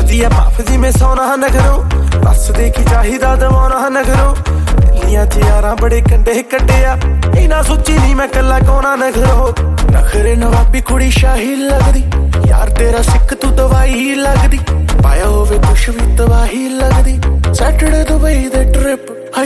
करती है माफ जी में सोना नखरो दस दे की चाहिदा दवाना नखरो दिल्लियां च यारां बड़े कंडे कड्डे आ इना सोची नहीं मैं कला कोना नखरो नखरे नवाबी कुड़ी शाही लगदी यार तेरा सिख तू दवाई लगदी पाया होवे कुछ भी तबाही लगदी सैटरडे दुबई दे ट्रिप